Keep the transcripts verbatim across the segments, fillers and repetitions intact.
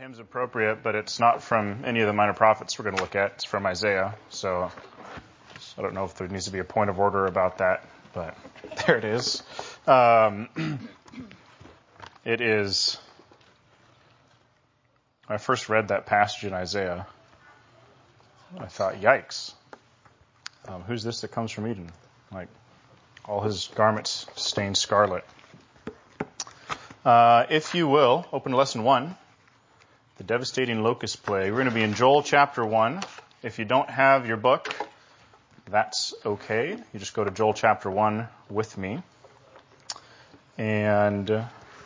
hymn's appropriate, but it's not from any of the minor prophets we're going to look at. It's from Isaiah. So I don't know if there needs to be a point of order about that, but there it is. Um, it is, when I first read that passage in Isaiah, I thought, yikes. Um, who's this that comes from Eden? Like, all his garments stained scarlet. Uh, if you will, open to lesson one, the devastating locust plague. We're going to be in Joel chapter one. If you don't have your book, that's okay. You just go to Joel chapter one with me. And uh,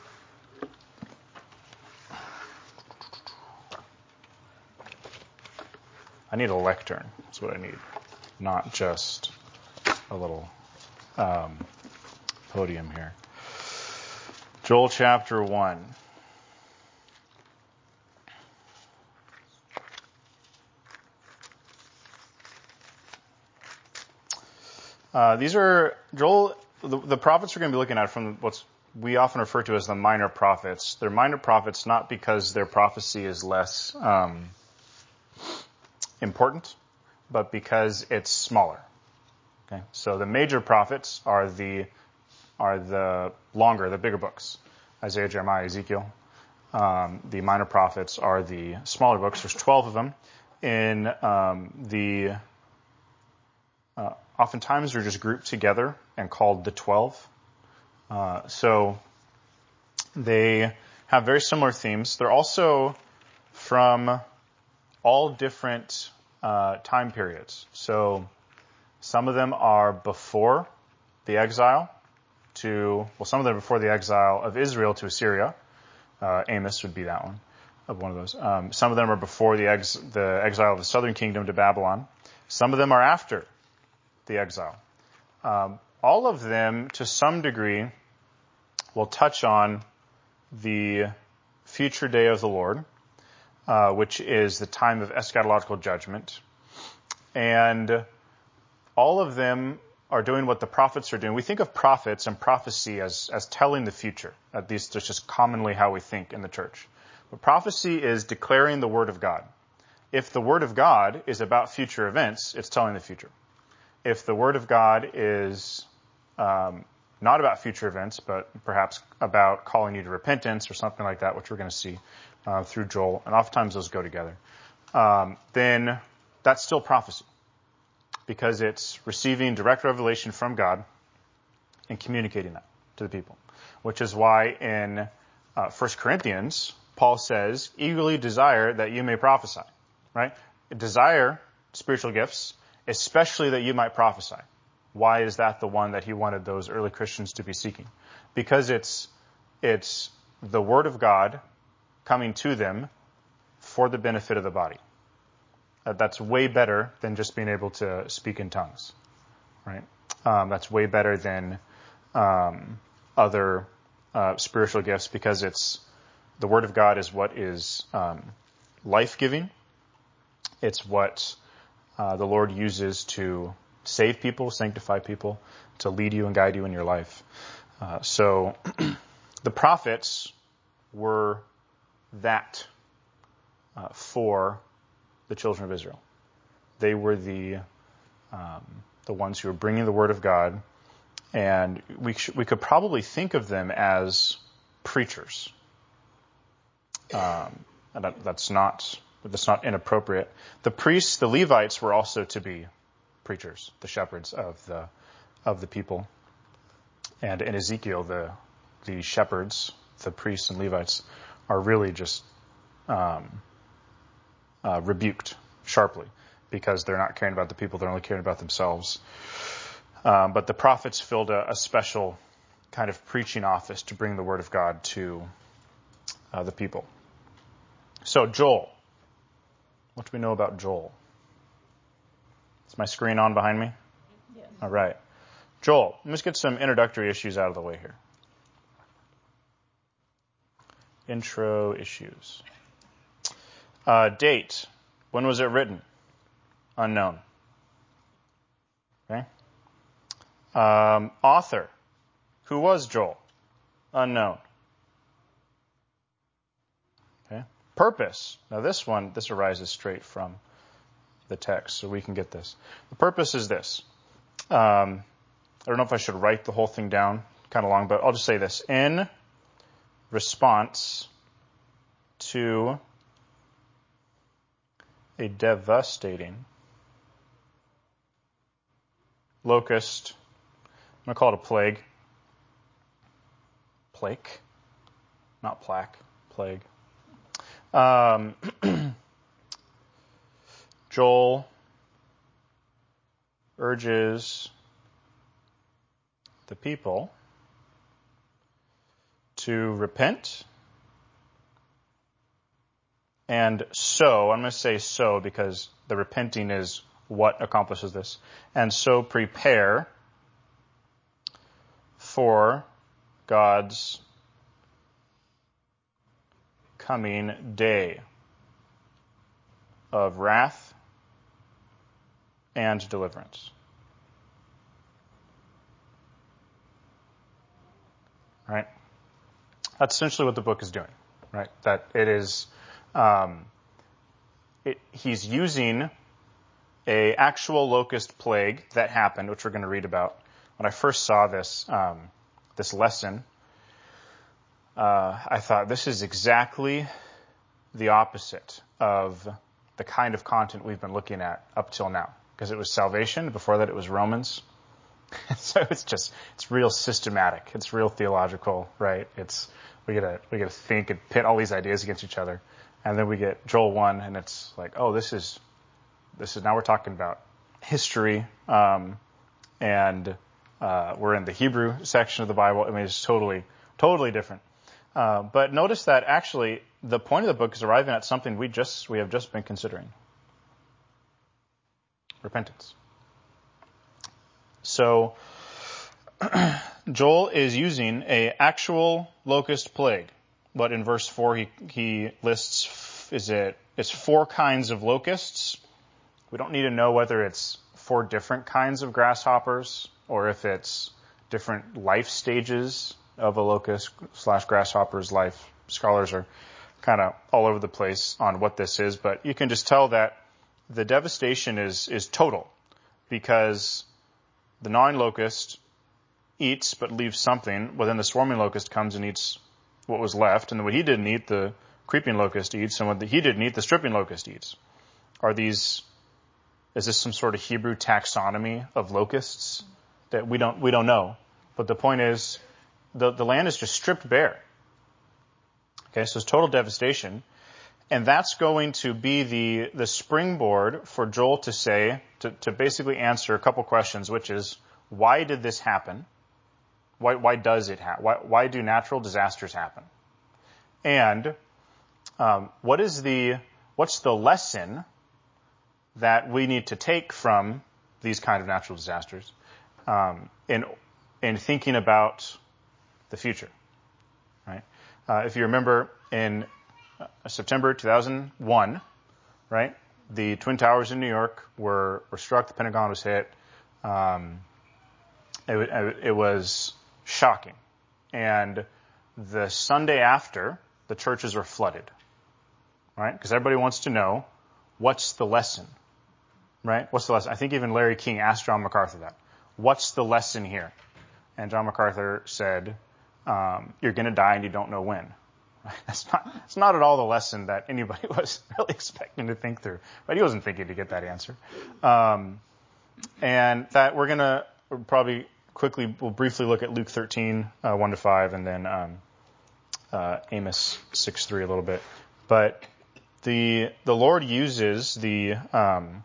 I need a lectern. That's what I need. Not just a little um, podium here. Joel chapter one. Uh, these are, Joel, the, the prophets we're going to be looking at from what we often refer to as the minor prophets. They're minor prophets not because their prophecy is less um, important, but because it's smaller. Okay, so the major prophets are the are the longer, the bigger books. Isaiah, Jeremiah, Ezekiel. Um, the minor prophets are the smaller books. There's twelve of them. In um, the uh, oftentimes they're just grouped together and called the twelve. Uh, so they have very similar themes. They're also from all different uh, time periods. So some of them are before the exile to, well, some of them are before the exile of Israel to Assyria. Uh, Amos would be that one, of one of those. Um, some of them are before the, ex, the exile of the southern kingdom to Babylon. Some of them are after the exile. Um, all of them, to some degree, will touch on the future day of the Lord, uh, which is the time of eschatological judgment. And all of them are doing what the prophets are doing. We think of prophets and prophecy as, as telling the future. At least that's just commonly how we think in the church. But prophecy is declaring the word of God. If the word of God is about future events, it's telling the future. If the word of God is um, not about future events, but perhaps about calling you to repentance or something like that, which we're going to see uh, through Joel, and oftentimes those go together, um, then that's still prophecy, because it's receiving direct revelation from God and communicating that to the people. Which is why in uh, First Corinthians, Paul says, eagerly desire that you may prophesy. Right? Desire spiritual gifts, especially that you might prophesy. Why is that the one that he wanted those early Christians to be seeking? Because it's it's the word of God coming to them for the benefit of the body. Uh, that's way better than just being able to speak in tongues, right? Um, that's way better than um, other uh, spiritual gifts, because it's the Word of God is what is um, life-giving. It's what uh, the Lord uses to save people, sanctify people, to lead you and guide you in your life. Uh, so the prophets were that uh, for the children of Israel. They were the um, the ones who were bringing the word of God, and we sh- we could probably think of them as preachers. Um, and that, that's not that's not inappropriate. The priests, the Levites, were also to be preachers, the shepherds of the of the people. And in Ezekiel, the the shepherds, the priests and Levites, are really just um, Uh, rebuked sharply, because they're not caring about the people, they're only caring about themselves. Um, but the prophets filled a, a special kind of preaching office to bring the word of God to uh, the people. So Joel. What do we know about Joel? Is my screen on behind me? Yes. All right. Joel, let's get some introductory issues out of the way here. Intro issues. Uh, date. When was it written? Unknown. Okay. Um, author. Who was Joel? Unknown. Okay. purpose. Now this one, this arises straight from the text, so we can get this. The purpose is this. Um, I don't know if I should write the whole thing down, kind of long, but I'll just say this. In response to a devastating locust, I'm going to call it a plague. Plague? Not plaque. Plague. Um, Joel urges the people to repent and so, I'm going to say so because the repenting is what accomplishes this, and so prepare for God's coming day of wrath and deliverance. Right? That's essentially what the book is doing. Right? That it is, um, it, he's using a actual locust plague that happened, which we're going to read about. When I first saw this, um, this lesson, uh, I thought this is exactly the opposite of the kind of content we've been looking at up till now. Because it was salvation. Before that, it was Romans. So it's just, it's real systematic. It's real theological, right? It's, we gotta, we gotta think and pit all these ideas against each other. And then we get Joel one, and it's like, oh, this is, this is, now we're talking about history, um, and, uh, we're in the Hebrew section of the Bible. I mean, it's totally, totally different. Uh, but notice that actually the point of the book is arriving at something we just, we have just been considering. Repentance. So, Joel is using a actual locust plague. But in verse four, he, he lists, is it, it's four kinds of locusts. We don't need to know whether it's four different kinds of grasshoppers or if it's different life stages of a locust slash grasshopper's life. Scholars are kind of all over the place on what this is, but you can just tell that the devastation is, is total because the gnawing locust eats but leaves something. Well, then the swarming locust comes and eats what was left, and then what he didn't eat, the creeping locust eats, and what he didn't eat, the stripping locust eats. Are these, is this some sort of Hebrew taxonomy of locusts that we don't, we don't know? But the point is, the, the land is just stripped bare. Okay, so it's total devastation. And that's going to be the, the springboard for Joel to say, to, to basically answer a couple questions, which is, why did this happen? Why, why does it happen? Why, why do natural disasters happen? And um, what is the, what's the lesson that we need to take from these kind of natural disasters um, in, in thinking about the future? Right? Uh, if you remember in September two thousand one, right? The Twin Towers in New York were, were struck. The Pentagon was hit. Um, it, it was shocking. And the Sunday after, the churches were flooded, right? Because everybody wants to know, what's the lesson, right? What's the lesson? I think even Larry King asked John MacArthur that. What's the lesson here? And John MacArthur said, um, you're going to die and you don't know when. That's not, that's not at all the lesson that anybody was really expecting to think through. But he wasn't thinking to get that answer. Um, and that we're going to probably quickly, we'll briefly look at Luke thirteen, uh, one to five, and then um, uh, Amos six three a little bit. But the the Lord uses the um,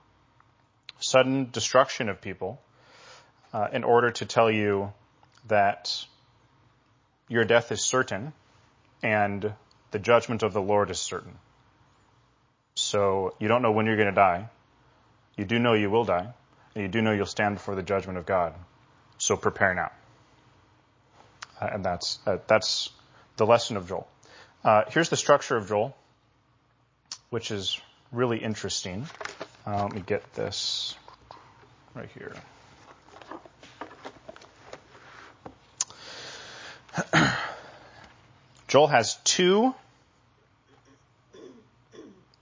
sudden destruction of people uh, in order to tell you that your death is certain, and the judgment of the Lord is certain. So you don't know when you're going to die. You do know you will die. And you do know you'll stand before the judgment of God. So prepare now. Uh, and that's uh, that's the lesson of Joel. Uh, here's the structure of Joel, which is really interesting. Uh, let me get this right here. Joel has two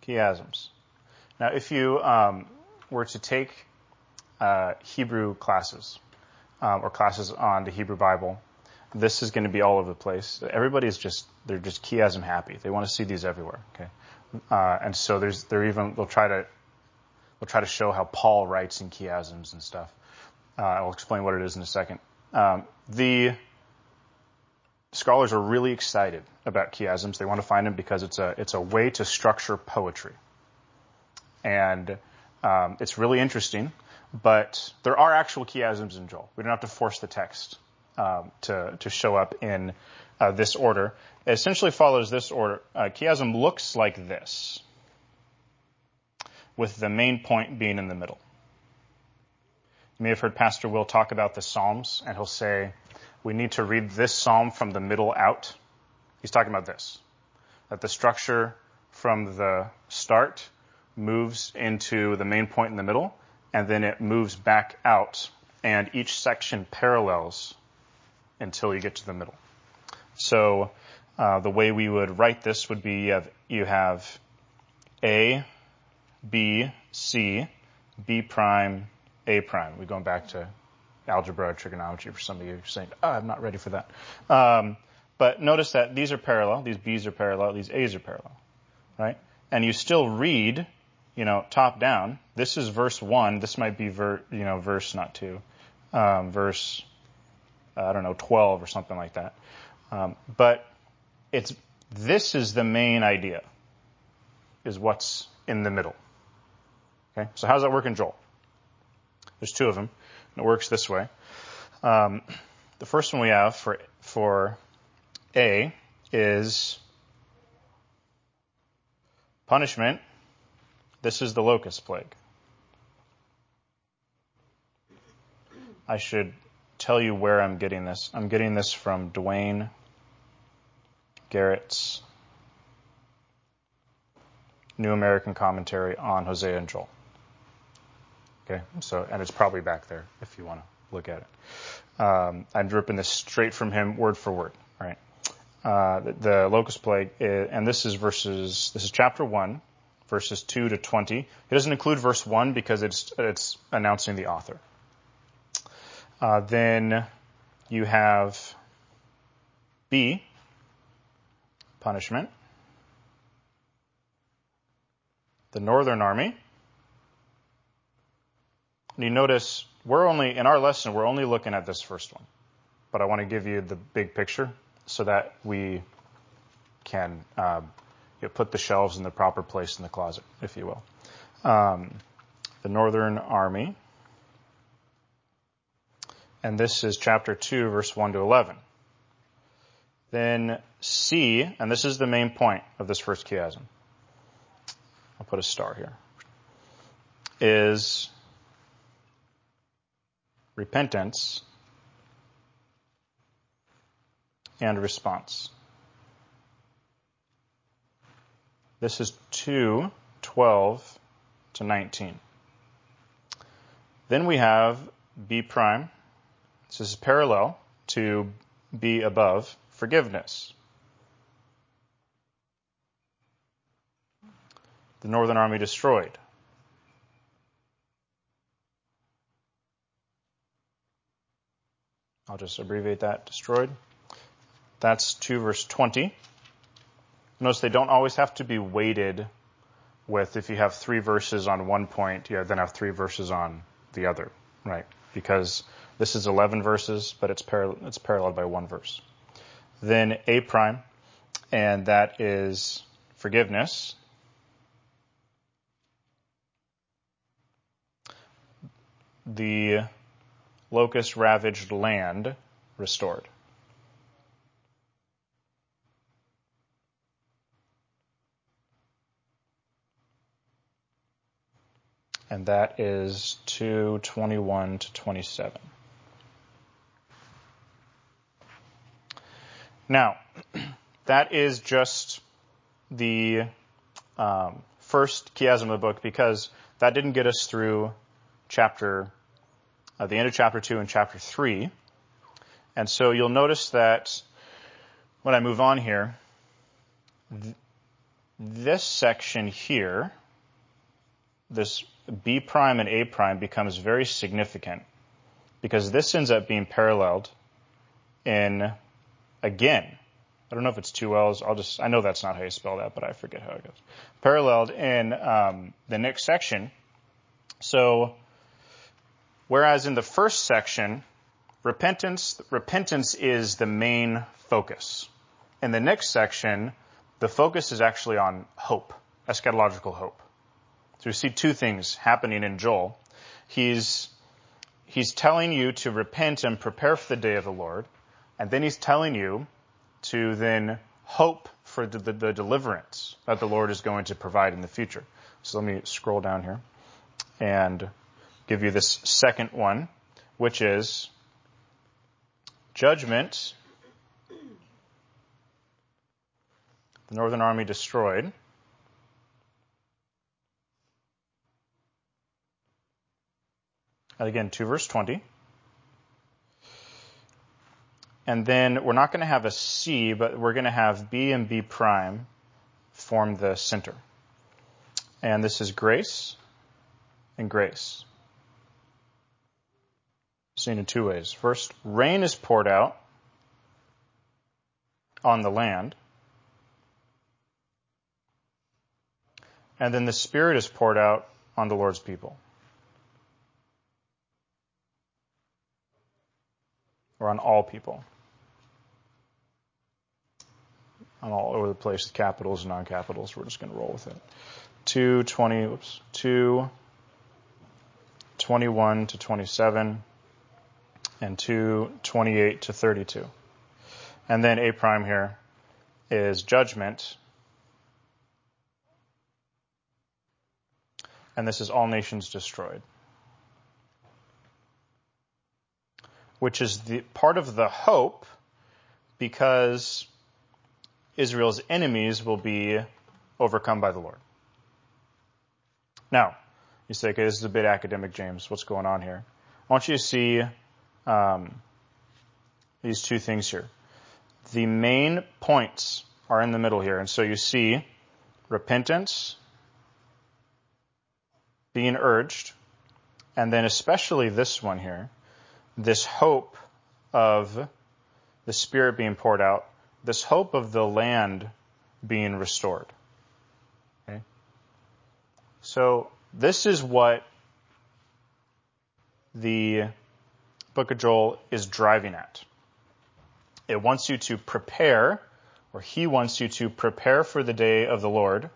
chiasms. Now, if you um, were to take uh, Hebrew classes um, or classes on the Hebrew Bible, this is going to be all over the place. Everybody's just, they're just chiasm happy. They want to see these everywhere, okay? Uh, and so there's, they're even, they'll try to, they'll try to show how Paul writes in chiasms and stuff. Uh, I'll explain what it is in a second. Um, the scholars are really excited about chiasms. They want to find them because it's a, it's a way to structure poetry. And, um, it's really interesting, but there are actual chiasms in Joel. We don't have to force the text. Um, to, to show up in uh, this order. It essentially follows this order. Uh, chiasm looks like this, with the main point being in the middle. You may have heard Pastor Will talk about the Psalms, and he'll say, we need to read this psalm from the middle out. He's talking about this, that the structure from the start moves into the main point in the middle, and then it moves back out, and each section parallels until you get to the middle. So uh, the way we would write this would be you have, you have A, B, C, B prime, A prime. We're going back to algebra or trigonometry for some of you who are saying, oh, I'm not ready for that. Um, but notice that these are parallel. These B's are parallel. These A's are parallel, right? And you still read, you know, top down. This is verse one. This might be, ver, you know, verse, not two, um, verse I don't know, twelve or something like that. Um, but it's, this is the main idea, is what's in the middle. Okay, so how does that work in Joel? There's two of them, and it works this way. Um, the first one we have for, for A is punishment. This is the locust plague. I should tell you where I'm getting this. I'm getting this from Dwayne Garrett's New American Commentary on Hosea and Joel. Okay, so, and it's probably back there if you want to look at it. Um, I'm ripping this straight from him, word for word, right? Uh, the, the locust plague, is, and this is verses, this is chapter one, verses two to twenty. It doesn't include verse one because it's, it's announcing the author. Uh, then you have B, punishment. The northern army. And you notice we're only, in our lesson, we're only looking at this first one. But I want to give you the big picture so that we can uh, you know, put the shelves in the proper place in the closet, if you will. Um, the northern army. And this is chapter two, verse one to eleven. Then C, and this is the main point of this first chiasm. I'll put a star here. Is repentance and response. This is two, twelve to nineteen. Then we have B prime. This is parallel to B above, forgiveness. The northern army destroyed. I'll just abbreviate that, destroyed. That's two verse twenty. Notice they don't always have to be weighted with, if you have three verses on one point, you then have three verses on the other, right? Because this is eleven verses, but it's, paral- it's paralleled by one verse. Then A prime, and that is forgiveness. The locust ravaged land restored. And that is two twenty-one to twenty-seven. Now, that is just the um, first chiasm of the book, because that didn't get us through chapter, uh, the end of chapter two and chapter three. And so you'll notice that when I move on here, th- this section here, this B prime and A prime, becomes very significant because this ends up being paralleled in, again, I don't know if it's two L's. I'll just, I know that's not how you spell that, but I forget how it goes. Paralleled in um, the next section. So, whereas in the first section, repentance, repentance is the main focus. In the next section, the focus is actually on hope, eschatological hope. So we see two things happening in Joel. He's, he's telling you to repent and prepare for the day of the Lord. And then he's telling you to then hope for the, the, the deliverance that the Lord is going to provide in the future. So let me scroll down here and give you this second one, which is judgment. The northern army destroyed. And again, two verse twenty. And then we're not going to have a C, but we're going to have B and B prime form the center. And this is grace and grace. Seen in two ways. First, rain is poured out on the land. And then the Spirit is poured out on the Lord's people. Or on all people. On all over the place, capitals and non-capitals. We're just going to roll with it. two twenty, whoops, two twenty-one to twenty-seven, and two twenty-eight to thirty-two. And then A prime here is judgment. And this is all nations destroyed. Which is the part of the hope, because Israel's enemies will be overcome by the Lord. Now, you say, okay, this is a bit academic, James. What's going on here? I want you to see um, these two things here. The main points are in the middle here. And so you see repentance being urged, and then especially this one here, this hope of the Spirit being poured out, this hope of the land being restored. Okay? So this is what the book of Joel is driving at. It wants you to prepare, or he wants you to prepare for the day of the Lord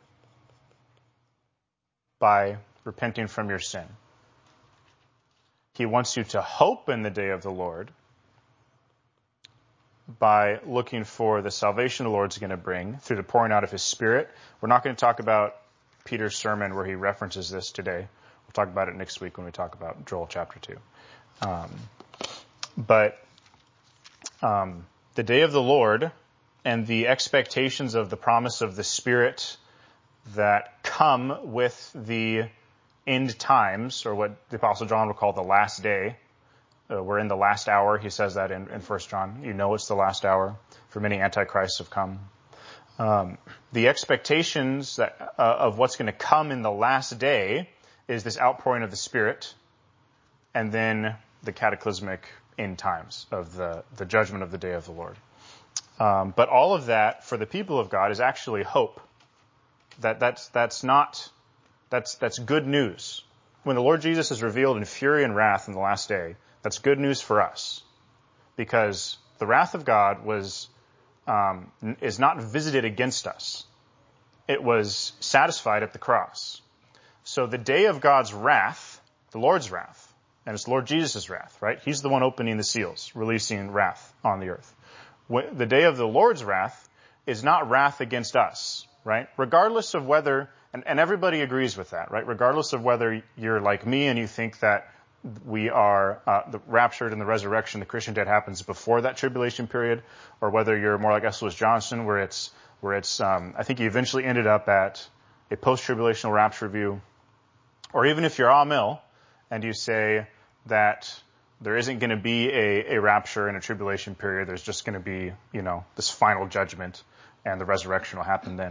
by repenting from your sin. He wants you to hope in the day of the Lord by looking for the salvation the Lord's going to bring through the pouring out of his Spirit. We're not going to talk about Peter's sermon where he references this today. We'll talk about it next week when we talk about Joel chapter two. Um, but um, the day of the Lord and the expectations of the promise of the Spirit that come with the end times, or what the Apostle John would call the last day. Uh, we're in the last hour. He says that in, in First John. You know it's the last hour, for many antichrists have come. Um, the expectations that, uh, of what's going to come in the last day is this outpouring of the Spirit, and then the cataclysmic end times of the, the judgment of the day of the Lord. Um, but all of that for the people of God is actually hope. That that's that's not that's that's good news. When the Lord Jesus is revealed in fury and wrath in the last day, that's good news for us, because the wrath of God was um, is not visited against us. It was satisfied at the cross. So the day of God's wrath, the Lord's wrath, and it's Lord Jesus' wrath, right? He's the one opening the seals, releasing wrath on the earth. The day of the Lord's wrath is not wrath against us, right? Regardless of whether, and, and everybody agrees with that, right? Regardless of whether you're like me and you think that we are uh, the raptured and the resurrection, the Christian death happens before that tribulation period, or whether you're more like S. Lewis Johnson, where it's where it's um, I think you eventually ended up at a post-tribulational rapture view, or even if you're Amil and you say that there isn't going to be a, a rapture in a tribulation period, there's just going to be, you know, this final judgment, and the resurrection will happen then.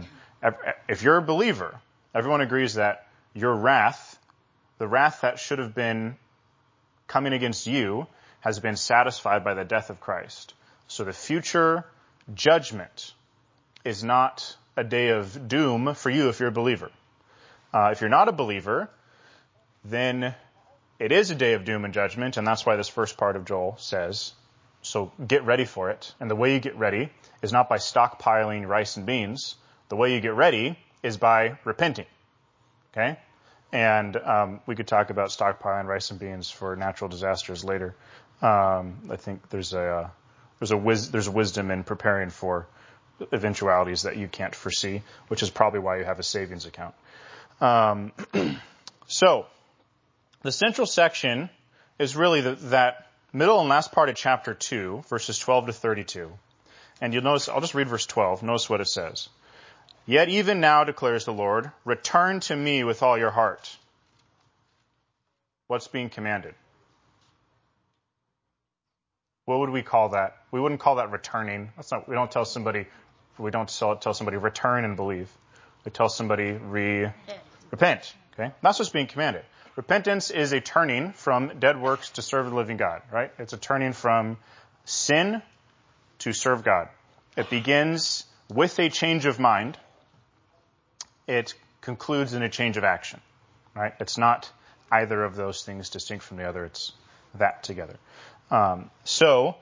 If you're a believer, everyone agrees that your wrath, the wrath that should have been coming against you, has been satisfied by the death of Christ. So the future judgment is not a day of doom for you if you're a believer. Uh, if you're not a believer, then it is a day of doom and judgment, and that's why this first part of Joel says, so get ready for it. And the way you get ready is not by stockpiling rice and beans. The way you get ready is by repenting. Okay? And um, we could talk about stockpiling rice and beans for natural disasters later. Um, I think there's a uh, there's a wis- there's a wisdom in preparing for eventualities that you can't foresee, which is probably why you have a savings account. Um, so the central section is really the, that middle and last part of chapter two, verses twelve to thirty-two. And you'll notice, I'll just read verse twelve. Notice what it says. Yet even now, declares the Lord, return to me with all your heart. What's being commanded? What would we call that? We wouldn't call that returning. That's not, we don't tell somebody, we don't tell, tell somebody return and believe. We tell somebody re, repent. Okay? That's what's being commanded. Repentance is a turning from dead works to serve the living God, right? It's a turning from sin to serve God. It begins with a change of mind. It concludes in a change of action, right? It's not either of those things distinct from the other. It's that together. Um, so,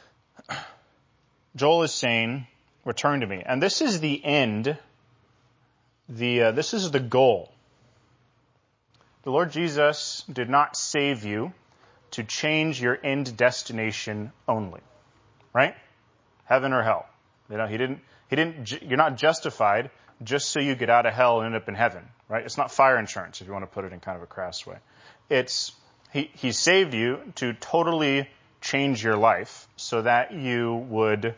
Joel is saying, return to me. And this is the end. The uh, this is the goal. The Lord Jesus did not save you to change your end destination only, right? Heaven or hell. You know, he didn't. He didn't. You're not justified just so you get out of hell and end up in heaven, right? It's not fire insurance, if you want to put it in kind of a crass way. It's he. He saved you to totally change your life so that you would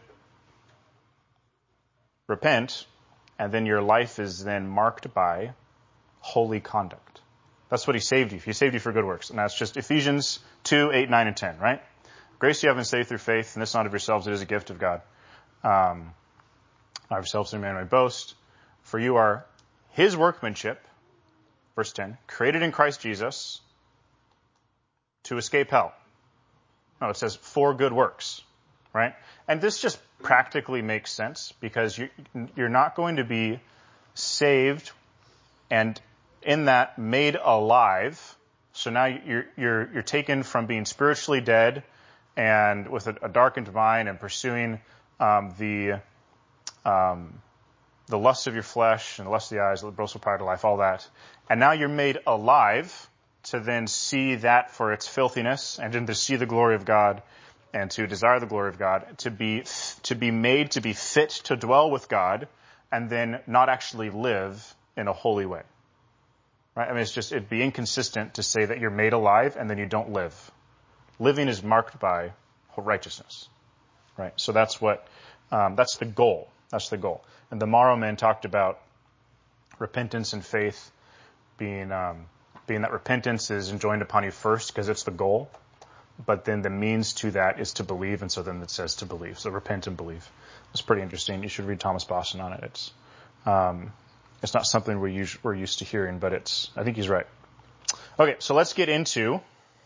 repent, and then your life is then marked by holy conduct. That's what he saved you. He saved you for good works. And that's just Ephesians two, eight, nine, and ten, right? Grace you have been saved through faith, and this not of yourselves, it is a gift of God. Um, not of yourselves, any man may boast. For you are his workmanship, verse ten, created in Christ Jesus to escape hell. No, it says for good works, right? And this just practically makes sense because you, you're not going to be saved and in that made alive. So now you're, you're, you're taken from being spiritually dead and with a, a darkened mind and pursuing um, the um, the lust of your flesh and the lust of the eyes, the boastful pride of life, all that. And now you're made alive to then see that for its filthiness and then to see the glory of God and to desire the glory of God, to be to be made to be fit to dwell with God and then not actually live in a holy way. Right? I mean, it's just, it'd be inconsistent to say that you're made alive and then you don't live. Living is marked by righteousness. Right? So that's what, um, that's the goal. That's the goal. And the Morrow men talked about repentance and faith being, um, being that repentance is enjoined upon you first because it's the goal. But then the means to that is to believe. And so then it says to believe. So repent and believe. It's pretty interesting. You should read Thomas Boston on it. It's, um, It's not something we're used, we're used to hearing, but it's, I think he's right. Okay, so let's get into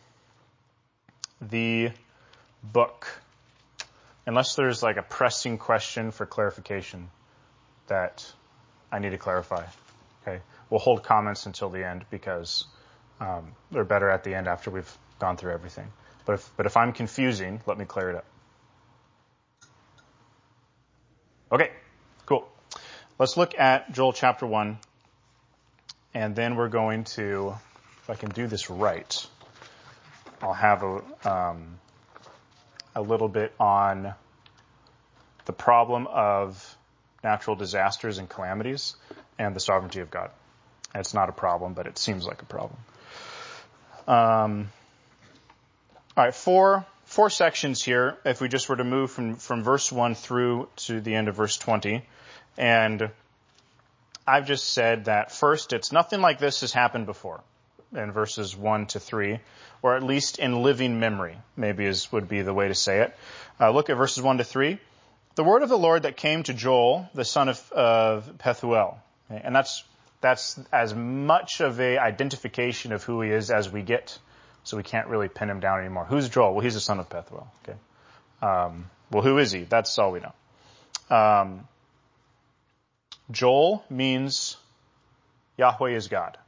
the book. Unless there's like a pressing question for clarification that I need to clarify. Okay, we'll hold comments until the end because um, they're better at the end after we've gone through everything. But if, but if I'm confusing, let me clear it up. Okay, cool. Let's look at Joel chapter one, and then we're going to, if I can do this right, I'll have a, um, a little bit on the problem of natural disasters and calamities and the sovereignty of God. And it's not a problem, but it seems like a problem. Um, all right, four four sections here. If we just were to move from, from verse one through to the end of verse twenty. And I've just said that first, it's nothing like this has happened before in verses one to three, or at least in living memory, maybe is would be the way to say it. Uh, look at verses one to three. The word of the Lord that came to Joel, the son of, of Pethuel. Okay? And that's that's as much of a identification of who he is as we get. So we can't really pin him down anymore. Who's Joel? Well, he's the son of Pethuel. Okay. Um, well, who is he? That's all we know. Um, Joel means Yahweh is God.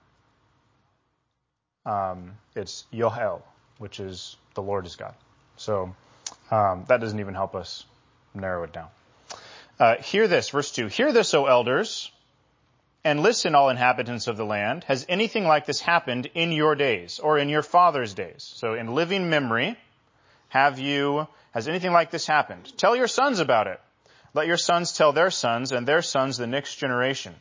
Um, it's Yoel, which is the Lord is God. So um, that doesn't even help us narrow it down. Uh, hear this, verse two. Hear this, O elders, and listen, all inhabitants of the land. Has anything like this happened in your days or in your father's days? So in living memory, have you, has anything like this happened? Tell your sons about it. Let your sons tell their sons and their sons the next generation.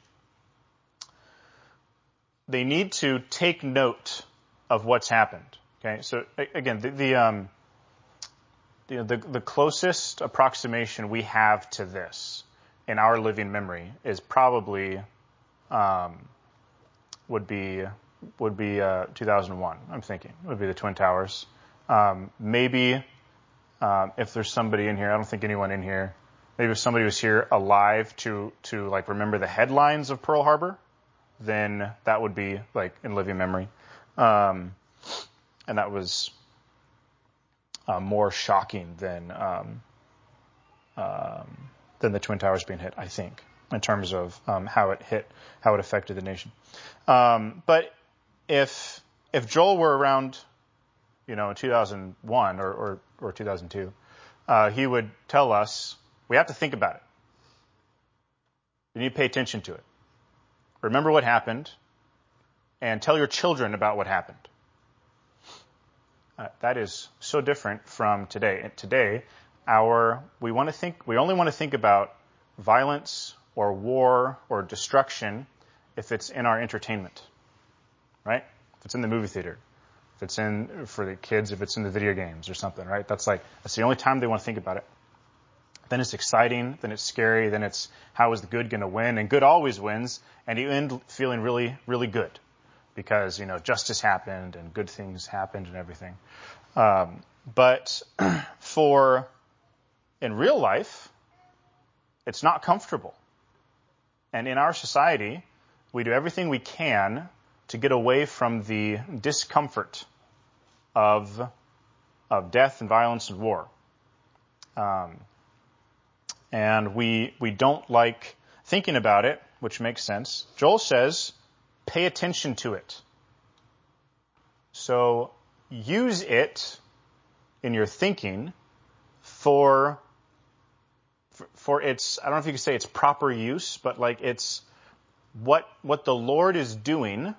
They need to take note of what's happened. Okay, so again, the the, um, the the the closest approximation we have to this in our living memory is probably um, would be would be uh, two thousand one. I'm thinking would be the Twin Towers. Um, maybe um, if there's somebody in here, I don't think anyone in here. Maybe if somebody was here alive to to like remember the headlines of Pearl Harbor, then that would be like in living memory. Um, and that was uh, more shocking than um, um, than the Twin Towers being hit, I think, in terms of um, how it hit, how it affected the nation. Um, but if if Joel were around, you know, in two thousand one or or, or two thousand two, uh, he would tell us we have to think about it. You need to pay attention to it. Remember what happened, and tell your children about what happened. Uh, that is so different from today. And today, our we want to think we only want to think about violence or war or destruction if it's in our entertainment, right? If it's in the movie theater, if it's in for the kids, if it's in the video games or something, right? That's like that's the only time they want to think about it. Then it's exciting, then it's scary, then it's how is the good going to win? And good always wins, and you end feeling really, really good because, you know, justice happened and good things happened and everything. Um, but for in real life, it's not comfortable. And in our society, we do everything we can to get away from the discomfort of of death and violence and war. Um, And we we don't like thinking about it, which makes sense. Joel says, pay attention to it. So use it in your thinking for, for, for its, I don't know if you could say it's proper use, but like it's what what the Lord is doing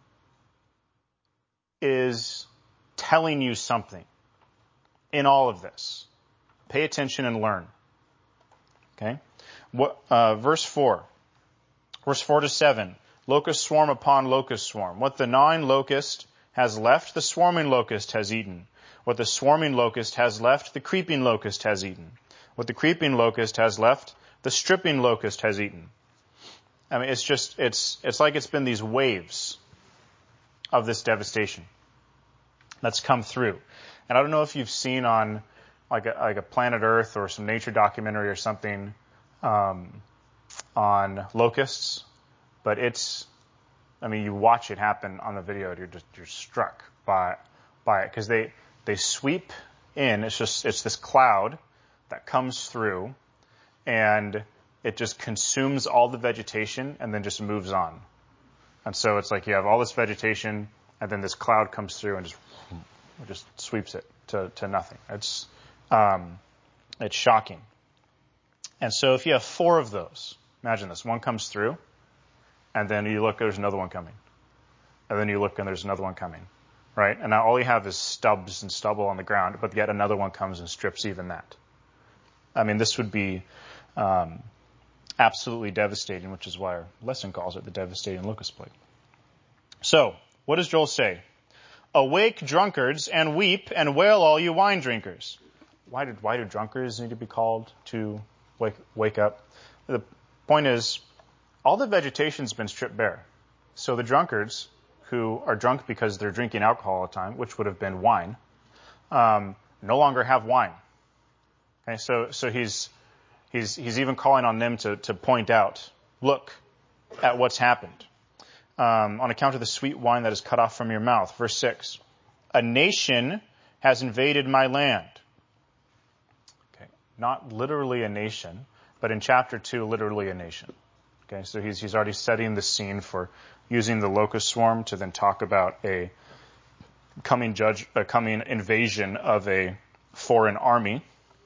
is telling you something in all of this. Pay attention and learn. Okay, what, uh, verse four, verse four to seven. Locust swarm upon locust swarm. What the gnawing locust has left, the swarming locust has eaten. What the swarming locust has left, the creeping locust has eaten. What the creeping locust has left, the stripping locust has eaten. I mean, it's just it's it's like it's been these waves of this devastation that's come through. And I don't know if you've seen on like a, like a Planet Earth or some nature documentary or something um, on locusts, but it's, I mean, you watch it happen on the video, and you're just you're struck by by it because they they sweep in. It's just it's this cloud that comes through, and it just consumes all the vegetation and then just moves on. And so it's like you have all this vegetation, and then this cloud comes through and just it just sweeps it to to nothing. It's Um, it's shocking. And so if you have four of those, imagine this. One comes through, and then you look, there's another one coming. And then you look, and there's another one coming. Right? And now all you have is stubs and stubble on the ground, but yet another one comes and strips even that. I mean, this would be um, absolutely devastating, which is why our lesson calls it the devastating locust plague. So, what does Joel say? Awake, drunkards, and weep, and wail, all you wine drinkers. Why did why do drunkards need to be called to wake wake up? The point is, all the vegetation's been stripped bare. So the drunkards, who are drunk because they're drinking alcohol all the time, which would have been wine, um, no longer have wine. Okay, so so he's he's he's even calling on them to to point out, look, at what's happened, um, on account of the sweet wine that is cut off from your mouth. Verse six, a nation has invaded my land. Okay, not literally a nation, but in chapter two, literally a nation. Okay, so he's, he's already setting the scene for using the locust swarm to then talk about a coming judge, a coming invasion of a foreign army.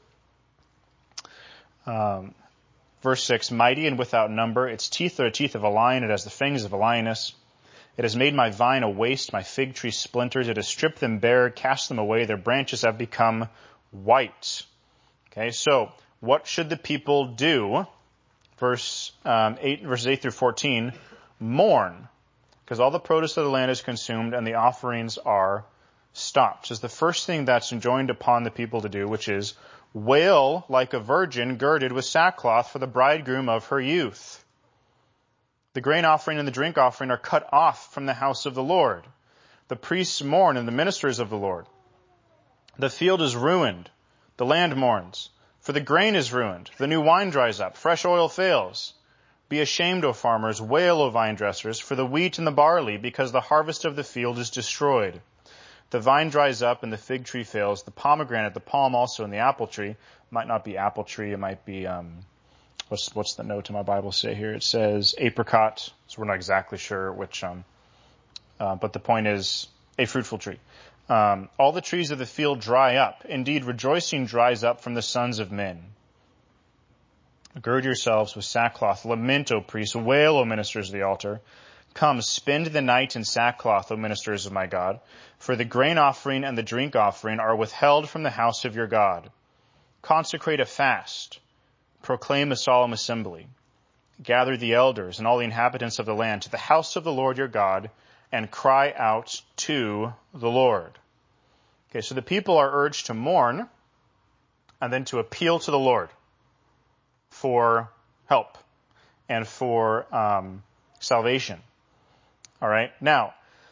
Um, verse six, mighty and without number, its teeth are the teeth of a lion, it has the fangs of a lioness. It has made my vine a waste, my fig tree splinters, it has stripped them bare, cast them away, their branches have become white. Okay, so what should the people do? Verse um, eight, verses eight through fourteen, mourn, because all the produce of the land is consumed and the offerings are stopped. So it's the first thing that's enjoined upon the people to do, which is wail like a virgin girded with sackcloth for the bridegroom of her youth. The grain offering and the drink offering are cut off from the house of the Lord. The priests mourn and the ministers of the Lord. The field is ruined. The land mourns. For the grain is ruined. The new wine dries up. Fresh oil fails. Be ashamed, O farmers. Wail, O vine dressers, for the wheat and the barley, because the harvest of the field is destroyed. The vine dries up and the fig tree fails. The pomegranate, the palm also, and the apple tree. Might not be apple tree. It might be, um, what's, what's the note in my Bible say here? It says apricot. So we're not exactly sure which, um, uh, but the point is a fruitful tree. Um, all the trees of the field dry up. Indeed, rejoicing dries up from the sons of men. Gird yourselves with sackcloth. Lament, O priests. Wail, O ministers of the altar. Come, spend the night in sackcloth, O ministers of my God. For the grain offering and the drink offering are withheld from the house of your God. Consecrate a fast. Proclaim a solemn assembly. Gather the elders and all the inhabitants of the land to the house of the Lord your God, and cry out to the Lord. Okay, so the people are urged to mourn and then to appeal to the Lord for help and for um, salvation. All right, now,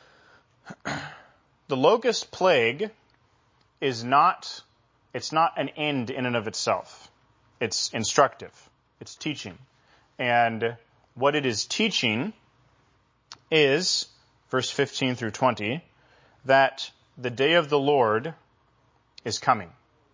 the locust plague is not, it's not an end in and of itself. It's instructive. It's teaching. And what it is teaching is, verse fifteen through twenty, that the day of the Lord is coming.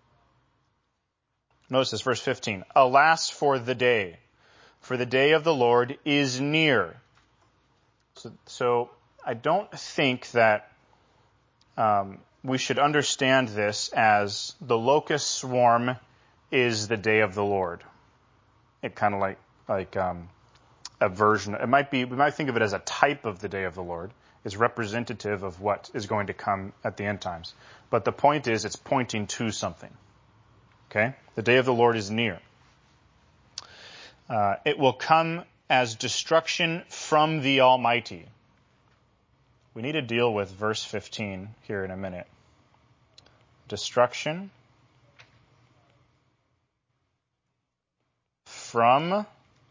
Notice this, verse fifteen. Alas for the day, for the day of the Lord is near. So, so I don't think that um, we should understand this as the locust swarm is the day of the Lord. It kind of like like um, a version. It might be. We might think of it as a type of the day of the Lord. Is representative of what is going to come at the end times. But the point is, it's pointing to something. Okay? The day of the Lord is near. Uh, it will come as destruction from the Almighty. We need to deal with verse fifteen here in a minute. Destruction from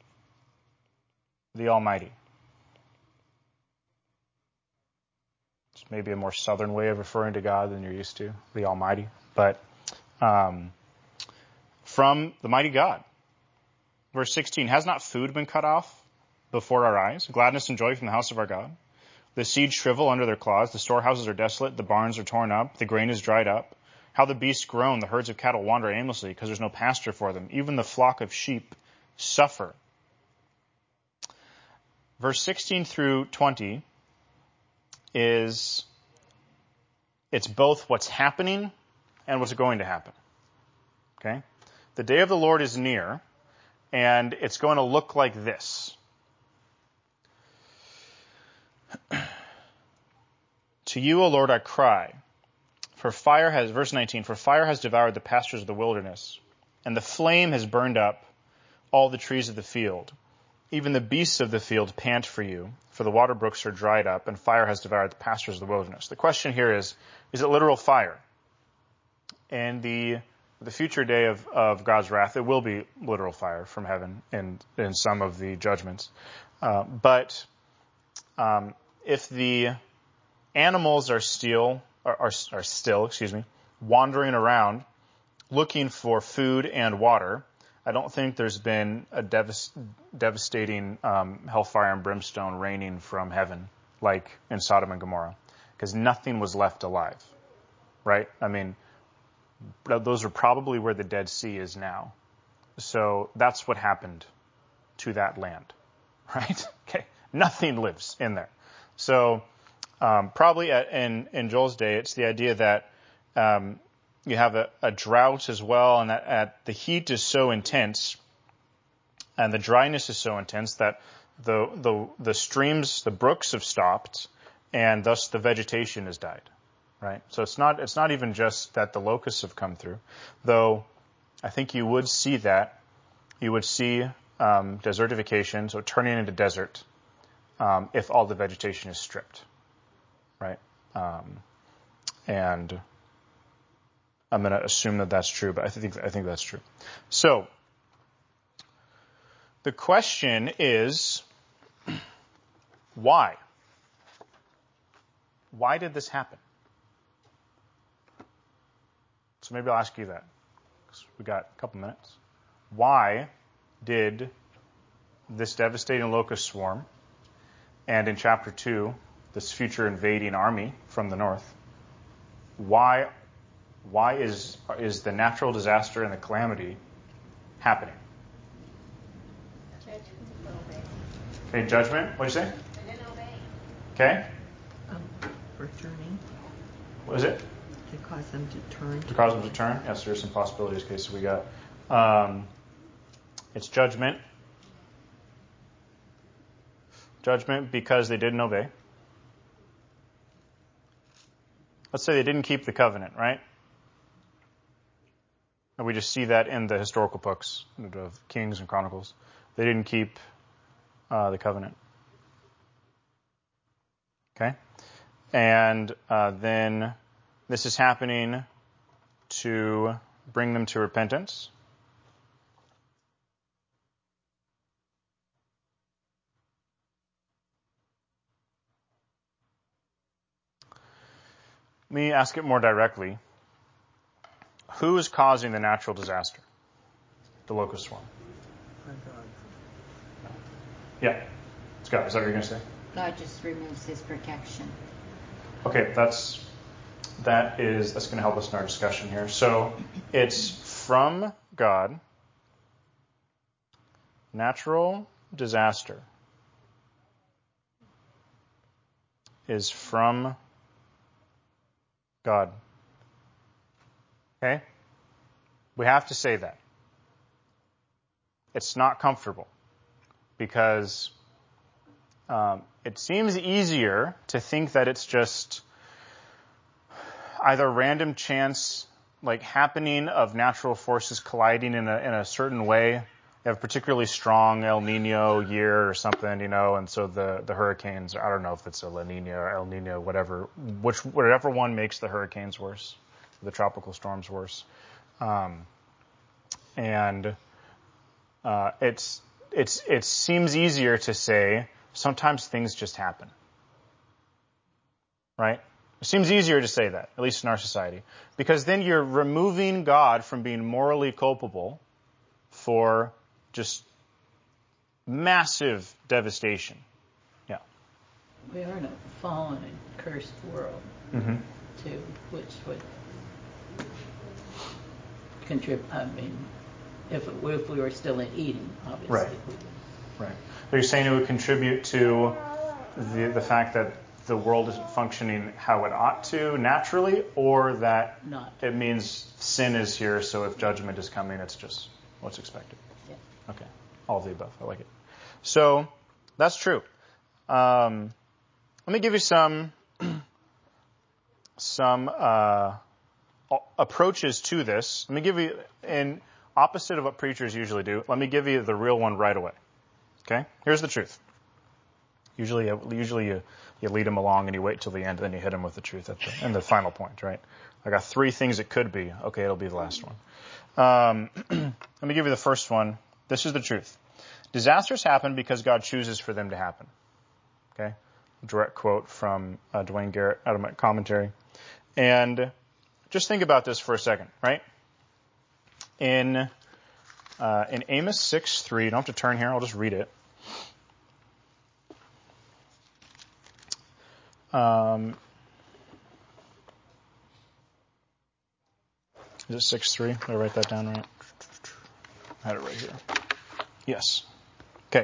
the Almighty. Maybe a more southern way of referring to God than you're used to, the Almighty. But um, from the mighty God. Verse sixteen, has not food been cut off before our eyes? Gladness and joy from the house of our God. The seeds shrivel under their claws. The storehouses are desolate. The barns are torn up. The grain is dried up. How the beasts groan. The herds of cattle wander aimlessly because there's no pasture for them. Even the flock of sheep suffer. Verse sixteen through twenty is, it's both what's happening and what's going to happen. Okay? The day of the Lord is near, and it's going to look like this. To you, O Lord, I cry, for fire has, verse nineteen, for fire has devoured the pastures of the wilderness, and the flame has burned up all the trees of the field. Even the beasts of the field pant for you, for the water brooks are dried up, and fire has devoured the pastures of the wilderness. The question here is, is it literal fire? And the the future day of, of God's wrath, it will be literal fire from heaven in, in some of the judgments. Uh, but um, if the animals are still, are, are, are still, excuse me, wandering around looking for food and water, I don't think there's been a devas- devastating um, hellfire and brimstone raining from heaven like in Sodom and Gomorrah, because nothing was left alive, right? I mean, those are probably where the Dead Sea is now. So that's what happened to that land, right? Okay, nothing lives in there. So um, probably at, in, in Joel's day, it's the idea that um, you have a, a drought as well, and that at, the heat is so intense and the dryness is so intense that the, the, the streams, the brooks have stopped, and thus the vegetation has died, right? So it's not, it's not even just that the locusts have come through, though I think you would see that. You would see um, desertification, so turning into desert, um, if all the vegetation is stripped, right? Um, and I'm going to assume that that's true, but I think I think that's true. So the question is, why? Why did this happen? So maybe I'll ask you that. We got a couple minutes. Why did this devastating locust swarm, and in chapter two, this future invading army from the north, why why is is the natural disaster and the calamity happening? Okay, judgment. What did you say? Okay. Um, for turning. What is it? To cause them to turn. To cause them to turn? Yes, there's some possibilities. Okay, so we got, um, it's judgment. Judgment because they didn't obey. Let's say they didn't keep the covenant, right? And we just see that in the historical books of Kings and Chronicles. They didn't keep uh, the covenant. Okay? And uh, then this is happening to bring them to repentance. Let me ask it more directly. Who is causing the natural disaster? The locust swarm. Yeah. Scott, is that what you're going to say? God just removes his protection. Okay, that's that is that's going to help us in our discussion here. So it's from God. Natural disaster is from God. Okay? We have to say that. It's not comfortable because um, it seems easier to think that it's just either random chance, like happening of natural forces colliding in a, in a certain way. You have a particularly strong El Nino year or something, you know, and so the, the hurricanes, I don't know if it's a La Nina or El Nino, whatever, which, whatever one makes the hurricanes worse, the tropical storms worse. Um, and uh, it's it's it seems easier to say sometimes things just happen, right? It seems easier to say that, at least in our society, because then you're removing God from being morally culpable for just massive devastation. Yeah. We are in a fallen and cursed world, Mm-hmm. too, which would contribute. I mean, if it, if we were still in Eden, obviously. Right. Right. So you're saying it would contribute to the the fact that the world isn't functioning how it ought to naturally, or that Not. it means sin is here, so if judgment is coming, it's just what's expected. Yeah. Okay. All of the above. I like it. So that's true. Um, let me give you some some uh, approaches to this. Let me give you, in opposite of what preachers usually do, let me give you the real one right away. Okay? Here's the truth. Usually, usually you, you lead them along and you wait till the end, then you hit them with the truth at the, and the final point, right? I got three things it could be. Okay, it'll be the last one. Um, let me give you the first one. This is the truth. Disasters happen because God chooses for them to happen. Okay? Direct quote from uh, Dwayne Garrett out of my commentary. And just think about this for a second, right? In Uh, in Amos six three, you don't have to turn here, I'll just read it. Um, is it six three? Did I write that down right? I had it right here. Yes. Okay.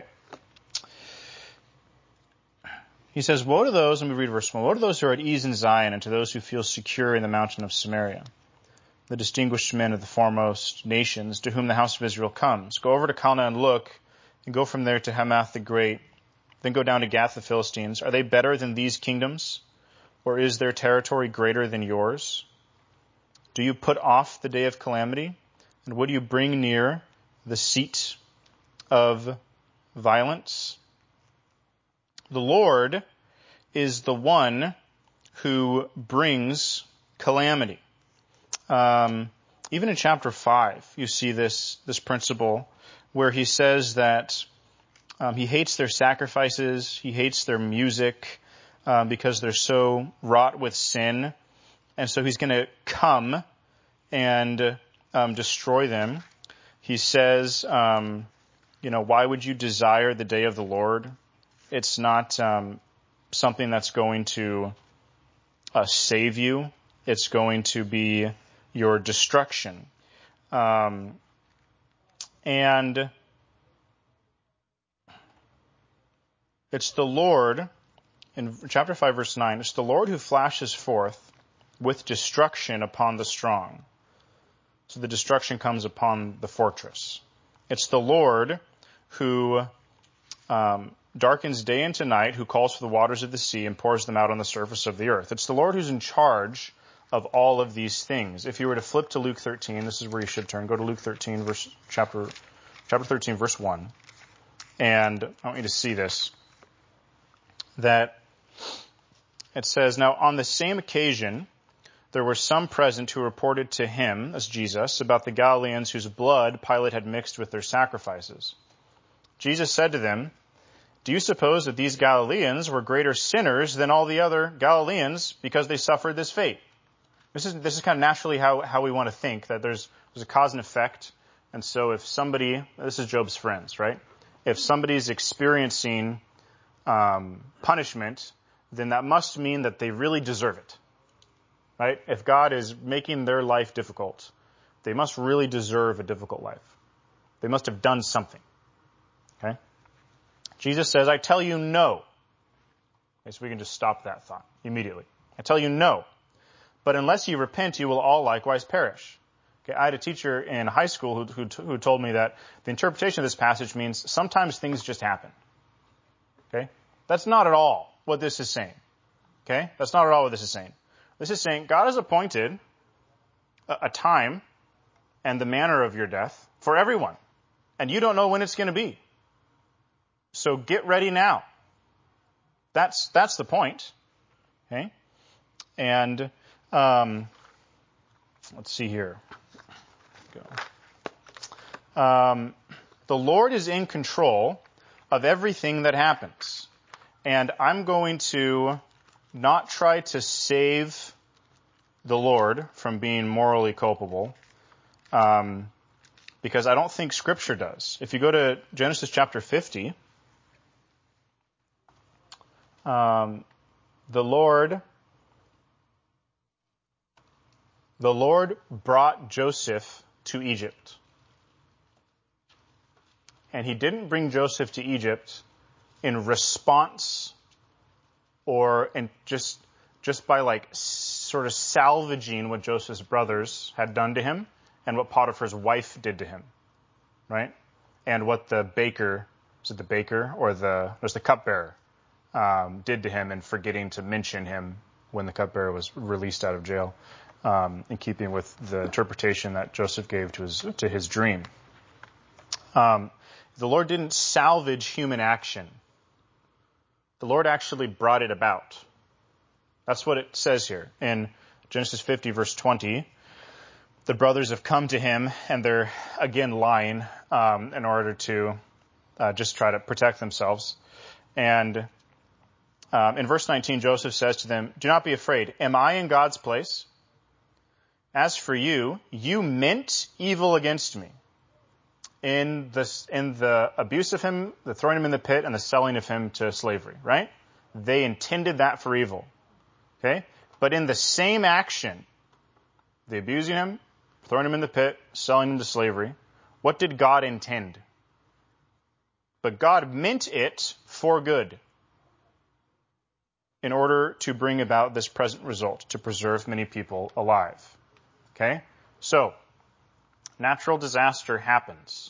He says, woe to those, let me read verse one, woe to those who are at ease in Zion and to those who feel secure in the mountain of Samaria, the distinguished men of the foremost nations to whom the house of Israel comes. Go over to Calneh and look, and go from there to Hamath the Great, then go down to Gath the Philistines. Are they better than these kingdoms? Or is their territory greater than yours? Do you put off the day of calamity? And would you bring near the seat of violence? The Lord is the one who brings calamity. Um, even in chapter five, you see this, this principle where he says that um, he hates their sacrifices, he hates their music, um, because they're so wrought with sin. And so he's going to come and um, destroy them. He says, um, you know, why would you desire the day of the Lord? It's not um, something that's going to uh, save you. It's going to be your destruction. Um, and it's the Lord, in chapter five, verse nine, it's the Lord who flashes forth with destruction upon the strong. So the destruction comes upon the fortress. It's the Lord who um, darkens day into night, who calls for the waters of the sea and pours them out on the surface of the earth. It's the Lord who's in charge of all of these things. If you were to flip to Luke thirteen, this is where you should turn. Go to Luke thirteen, verse, chapter, chapter thirteen, verse one. And I want you to see this. That it says, now on the same occasion, there were some present who reported to him, as Jesus, about the Galileans whose blood Pilate had mixed with their sacrifices. Jesus said to them, do you suppose that these Galileans were greater sinners than all the other Galileans because they suffered this fate? This is, this is kind of naturally how, how we want to think, that there's, there's a cause and effect. And so if somebody, this is Job's friends, right? If somebody's experiencing um, punishment, then that must mean that they really deserve it, right? If God is making their life difficult, they must really deserve a difficult life. They must have done something, okay? Jesus says, I tell you no. Okay, so we can just stop that thought immediately. I tell you no. But unless you repent, you will all likewise perish. Okay, I had a teacher in high school who, who, who told me that the interpretation of this passage means sometimes things just happen. Okay? That's not at all what this is saying. Okay? That's not at all what this is saying. This is saying God has appointed a, a time and the manner of your death for everyone. And you don't know when it's going to be. So get ready now. That's, that's the point. Okay? And, um, let's see here. Go. Um, the Lord is in control of everything that happens. And I'm going to not try to save the Lord from being morally culpable, um, because I don't think Scripture does. If you go to Genesis chapter fifty, um, the Lord, the Lord brought Joseph to Egypt. And he didn't bring Joseph to Egypt in response or in just just by like sort of salvaging what Joseph's brothers had done to him and what Potiphar's wife did to him, right? And what the baker, was it the baker or the, it was the cupbearer, um, did to him and forgetting to mention him when the cupbearer was released out of jail, um, in keeping with the interpretation that Joseph gave to his, to his dream. Um, the Lord didn't salvage human action. The Lord actually brought it about. That's what it says here in Genesis fifty, verse twenty. The brothers have come to him, and they're again lying um, in order to uh, just try to protect themselves. And um, in verse nineteen, Joseph says to them, do not be afraid. Am I in God's place? As for you, you meant evil against me, in the, in the abuse of him, the throwing him in the pit, and the selling of him to slavery, right? They intended that for evil. Okay? But in the same action, the abusing him, throwing him in the pit, selling him to slavery, what did God intend? But God meant it for good in order to bring about this present result, to preserve many people alive. Okay? So, natural disaster happens.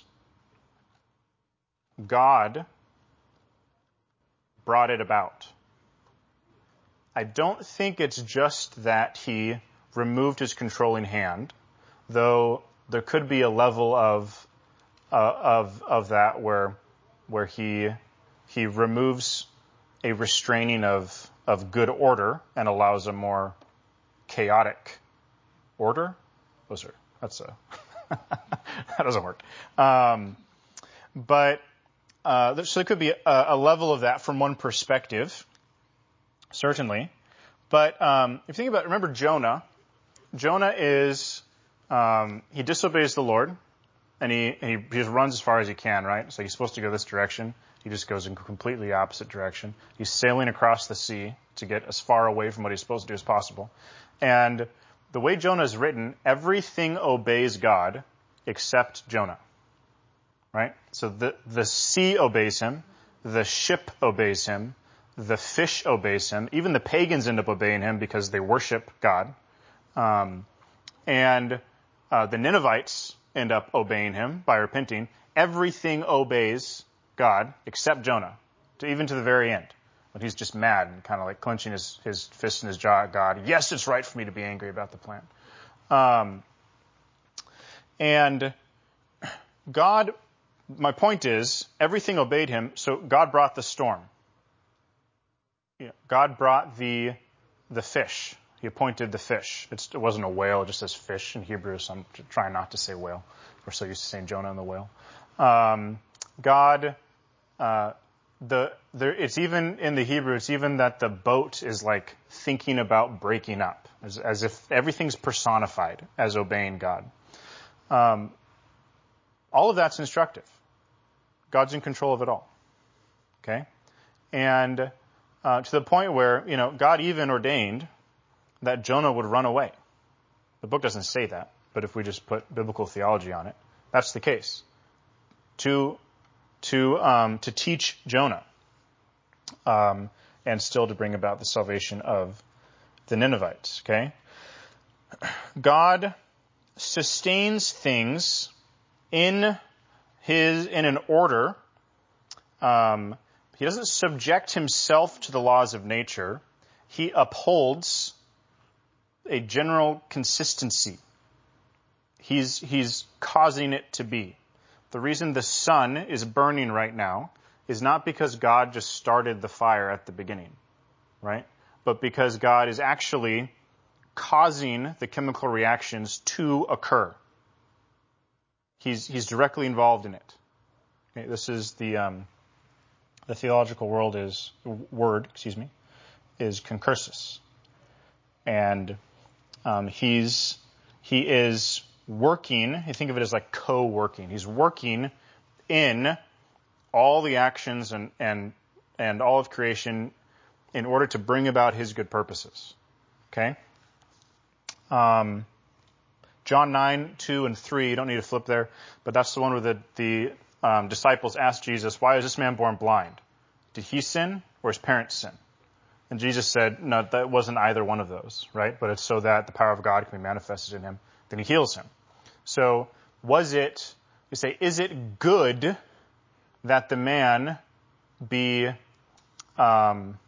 God brought it about. I don't think it's just that he removed his controlling hand, though there could be a level of uh, of of that where where he he removes a restraining of of good order and allows a more chaotic order. Those are that's a that doesn't work. Um, but uh, there, so there could be a, a level of that from one perspective, certainly. But um, if you think about it, remember Jonah. Jonah is um, he disobeys the Lord, and he, he he just runs as far as he can, right? So he's supposed to go this direction. He just goes in completely opposite direction. He's sailing across the sea to get as far away from what he's supposed to do as possible. And the way Jonah is written, everything obeys God except Jonah, right? So the, the sea obeys him, the ship obeys him, the fish obeys him, even the pagans end up obeying him because they worship God. Um, and uh, the Ninevites end up obeying him by repenting. Everything obeys God except Jonah, to, even to the very end, when he's just mad and kind of like clenching his, his fist in his jaw at God. Yes, it's right for me to be angry about the plan. Um, and God, my point is, everything obeyed him, so God brought the storm. You know, God brought the the fish. He appointed the fish. It's, it wasn't a whale, it just says fish in Hebrew, so I'm trying not to say whale. We're so used to saying Jonah and the whale. Um, God, uh, the there, it's even in the Hebrew, it's even that the boat is like thinking about breaking up, as, as if everything's personified as obeying God. Um, all of that's instructive. God's in control of it all. Okay? And uh, to the point where, you know, God even ordained that Jonah would run away. The book doesn't say that, but if we just put biblical theology on it, that's the case. To to um, to teach Jonah, um, and still to bring about the salvation of the Ninevites. Okay, God sustains things in his in an order. Um, he doesn't subject himself to the laws of nature. He upholds a general consistency. He's he's causing it to be. The reason the sun is burning right now is not because God just started the fire at the beginning, right? But because God is actually causing the chemical reactions to occur. He's he's directly involved in it. Okay, this is the um, the theological world is word, excuse me, is concursus, and um, he's he is working. You think of it as like co-working. He's working in all the actions and and and all of creation in order to bring about his good purposes. Okay. Um, John nine, two, and three, you don't need to flip there, but that's the one where the, the um, disciples asked Jesus, why is this man born blind? Did he sin or his parents sin? And Jesus said, no, that wasn't either one of those, right? But it's so that the power of God can be manifested in him. Then he heals him. So was it, you say, is it good that the man be, um,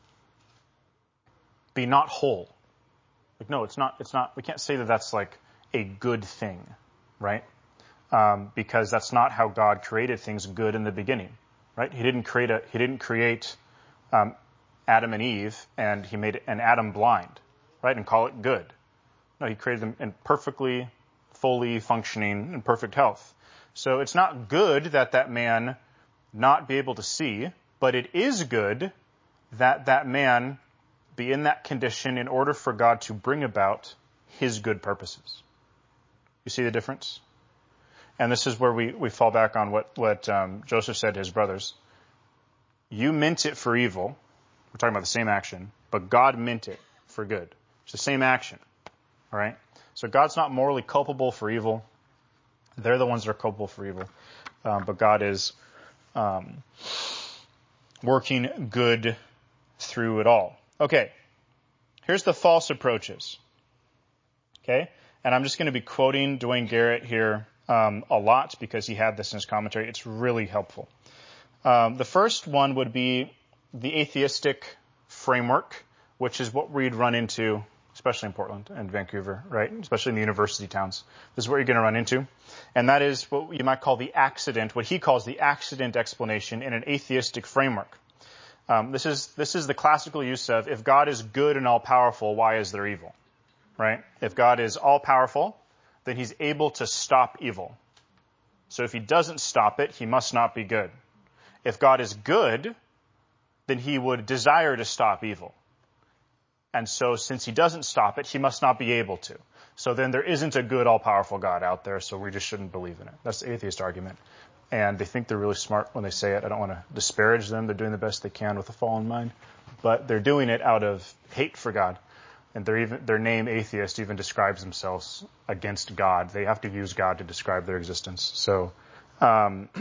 be not whole? Like, no, it's not, it's not, we can't say that that's like a good thing, right? Um, because that's not how God created things good in the beginning, right? He didn't create a, he didn't create, um, Adam and Eve and he made an Adam blind, right? And call it good. No, he created them in perfectly, fully functioning in perfect health. So it's not good that that man not be able to see, but it is good that that man be in that condition in order for God to bring about his good purposes. You see the difference? and this is where we, we fall back on what, what um, Joseph said to his brothers. You meant it for evil. We're talking about the same action, but God meant it for good. It's the same action, all right? So God's not morally culpable for evil. They're the ones that are culpable for evil. Um, but God is um, working good through it all. Okay, here's the false approaches. Okay, and I'm just going to be quoting Dwayne Garrett here um, a lot because he had this in his commentary. It's really helpful. Um, the first one would be the atheistic framework, which is what we'd run into, especially in Portland and Vancouver, right? Especially in the university towns. This is what you're going to run into. And that is what you might call the accident, what he calls the accident explanation in an atheistic framework. Um, this is this is the classical use of, if God is good and all-powerful, why is there evil? Right? If God is all-powerful, then he's able to stop evil. So if he doesn't stop it, he must not be good. If God is good, then he would desire to stop evil. And so since he doesn't stop it, he must not be able to. So then there isn't a good, all-powerful God out there, so we just shouldn't believe in it. That's the atheist argument. And they think they're really smart when they say it. I don't want to disparage them. They're doing the best they can with a fallen mind. But they're doing it out of hate for God. And their even their name, atheist, even describes themselves against God. They have to use God to describe their existence. So um,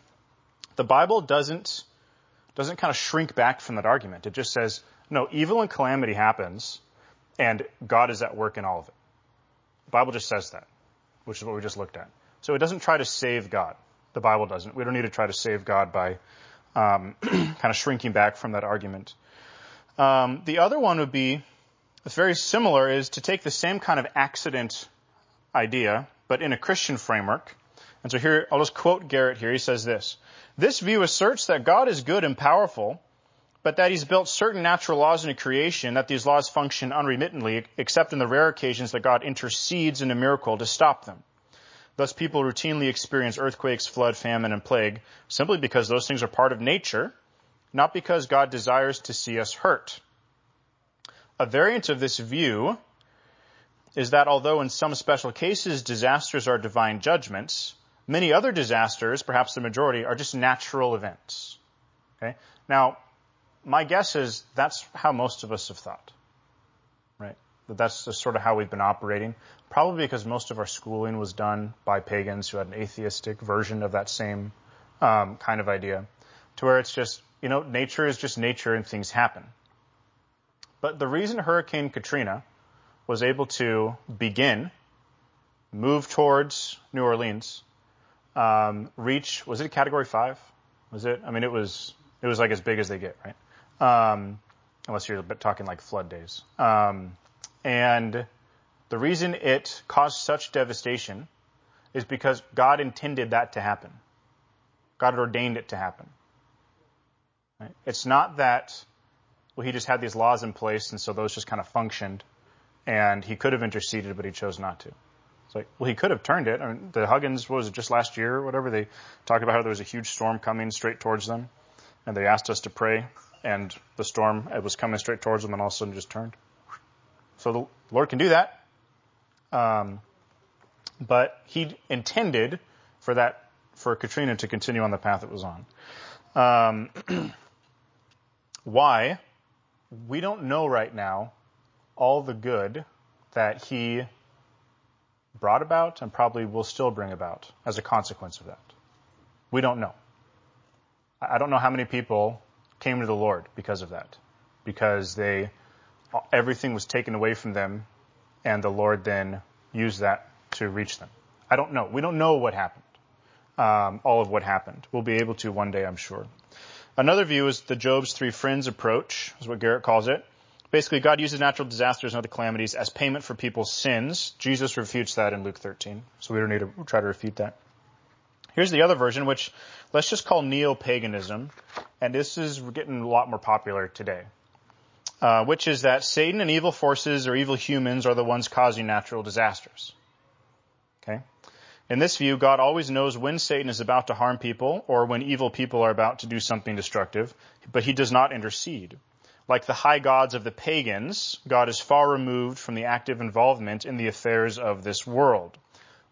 the Bible doesn't doesn't kind of shrink back from that argument. It just says, no, evil and calamity happens, and God is at work in all of it. The Bible just says that, which is what we just looked at. So it doesn't try to save God. The Bible doesn't. We don't need to try to save God by um, kind of shrinking back from that argument. Um, the other one would be, it's very similar, is to take the same kind of accident idea, but in a Christian framework. And so here, I'll just quote Garrett here. He says this: this view asserts that God is good and powerful, but that he's built certain natural laws into creation, that these laws function unremittently, except in the rare occasions that God intercedes in a miracle to stop them. Thus, people routinely experience earthquakes, flood, famine, and plague simply because those things are part of nature, not because God desires to see us hurt. A variant of this view is that although in some special cases disasters are divine judgments, many other disasters, perhaps the majority, are just natural events. Okay? Now, my guess is that's how most of us have thought, right? That that's just sort of how we've been operating, probably because most of our schooling was done by pagans who had an atheistic version of that same um, kind of idea, to where it's just, you know, nature is just nature and things happen. But the reason Hurricane Katrina was able to begin, move towards New Orleans, um, reach, was it a category five? Was it? I mean, it was, it was like as big as they get, right? Um, unless you're talking like flood days. Um, and the reason it caused such devastation is because God intended that to happen. God had ordained it to happen. Right? It's not that, well, he just had these laws in place and so those just kind of functioned and he could have interceded, but he chose not to. It's like, well, he could have turned it. I mean, the Huggins, what was it, just last year or whatever, they talked about how there was a huge storm coming straight towards them and they asked us to pray. And the storm, it was coming straight towards them and all of a sudden just turned. So the Lord can do that. Um, but he intended for that, for Katrina to continue on the path it was on. Um, why? We don't know right now all the good that he brought about and probably will still bring about as a consequence of that. We don't know. I don't know how many people came to the Lord because of that, because they, everything was taken away from them and the Lord then used that to reach them. I don't know. We don't know what happened, um, all of what happened. We'll be able to one day, I'm sure. Another view is the Job's three friends approach, is what Garrett calls it. Basically, God uses natural disasters and other calamities as payment for people's sins. Jesus refutes that in Luke thirteen, so we don't need to try to refute that. Here's the other version, which let's just call neo-paganism, and this is getting a lot more popular today, uh, which is that Satan and evil forces or evil humans are the ones causing natural disasters. Okay? In this view, God always knows when Satan is about to harm people or when evil people are about to do something destructive, but he does not intercede. Like the high gods of the pagans, God is far removed from the active involvement in the affairs of this world.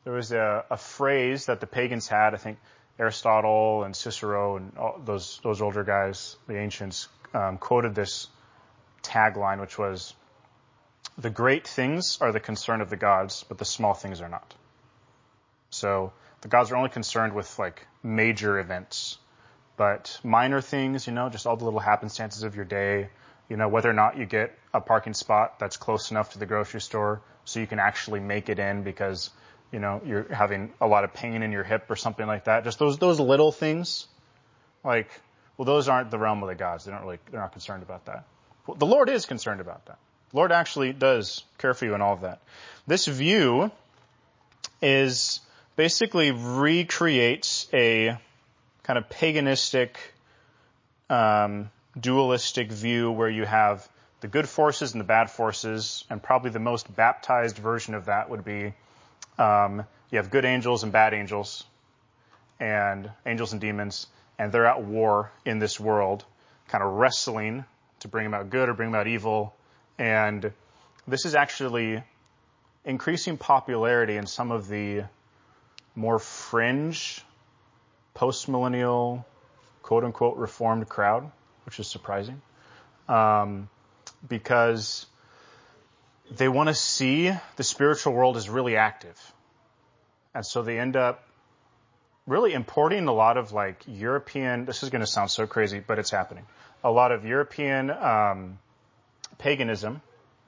there was a, a phrase that the pagans had. I think Aristotle and Cicero and all those those older guys, the ancients, um, quoted this tagline, which was, "The great things are the concern of the gods, but the small things are not." So the gods are only concerned with like major events, but minor things, you know, just all the little happenstances of your day, you know, whether or not you get a parking spot that's close enough to the grocery store so you can actually make it in because, you know, you're having a lot of pain in your hip or something like that. Just those those little things, like, well, those aren't the realm of the gods. They don't really, they're not concerned about that. Well, the Lord is concerned about that. The Lord actually does care for you in all of that. This view is basically recreates a kind of paganistic, um, dualistic view where you have the good forces and the bad forces, and probably the most baptized version of that would be um, you have good angels and bad angels, and angels and demons, and they're at war in this world, kind of wrestling to bring about good or bring about evil. And this is actually increasing popularity in some of the more fringe, post-millennial, quote-unquote, reformed crowd, which is surprising, um, because they want to see the spiritual world as really active. And so they end up really importing a lot of like European, this is going to sound so crazy, but it's happening, a lot of European um, paganism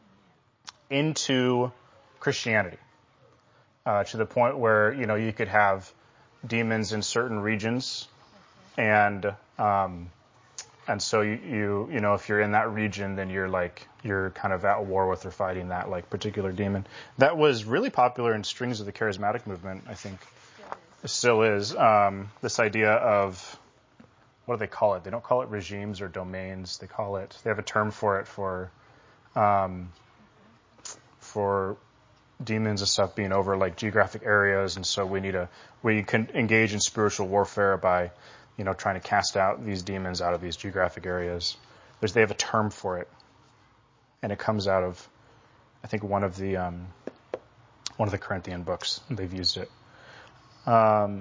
into Christianity, uh, to the point where, you know, you could have demons in certain regions, and um, and so you, you you know, if you're in that region, then you're like you're kind of at war with or fighting that like particular demon. That was really popular in strings of the charismatic movement, I think. It still is. Um, this idea of, what do they call it? They don't call it regimes or domains. They call it, they have a term for it for um, for demons and stuff being over like geographic areas, and so we need a we can engage in spiritual warfare by, you know, trying to cast out these demons out of these geographic areas. There's they have a term for it, and it comes out of, I think, one of the um, one of the Corinthian books. They've used it. Um,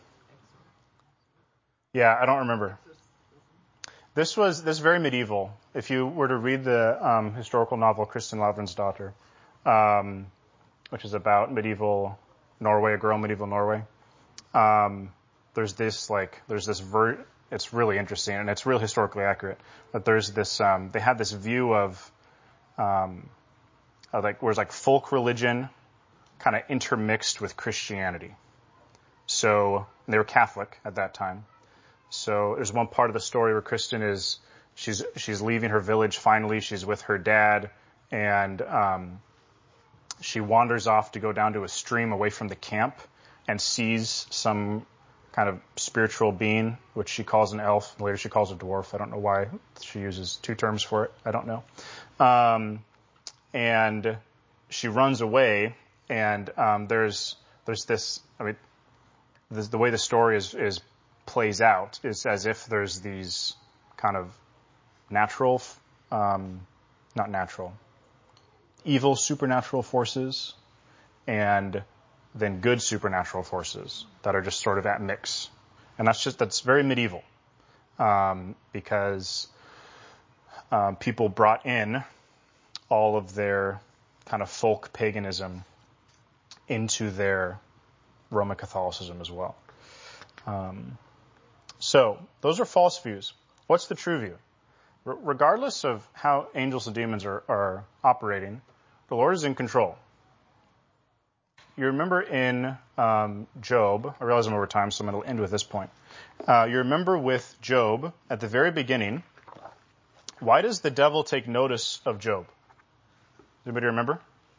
yeah, I don't remember. This was this is very medieval. If you were to read the um, historical novel Kristin Lavransdatter, um, which is about medieval Norway, a girl in medieval Norway, um, there's this like there's this ver- it's really interesting, and it's real historically accurate. But there's this um, they had this view of um, of like where it's like folk religion kind of intermixed with Christianity. So they were Catholic at that time. So there's one part of the story where Kristin is she's she's leaving her village finally. She's with her dad, and um, she wanders off to go down to a stream away from the camp and sees some kind of spiritual being, which she calls an elf. Later she calls a dwarf. I don't know why she uses two terms for it. I don't know. Um, and she runs away, and um, there's there's this. I mean, this, the way the story is is plays out is as if there's these kind of natural, um, not natural, evil supernatural forces, and then good supernatural forces that are just sort of at mix. And that's just, that's very medieval, um, because um, people brought in all of their kind of folk paganism into their Roman Catholicism as well. Um, so those are false views. What's the true view? R- regardless of how angels and demons are, are operating, the Lord is in control. You remember in um, Job, I realize I'm over time, so I'm going to end with this point. Uh, you remember with Job, at the very beginning, why does the devil take notice of Job? Does anybody remember?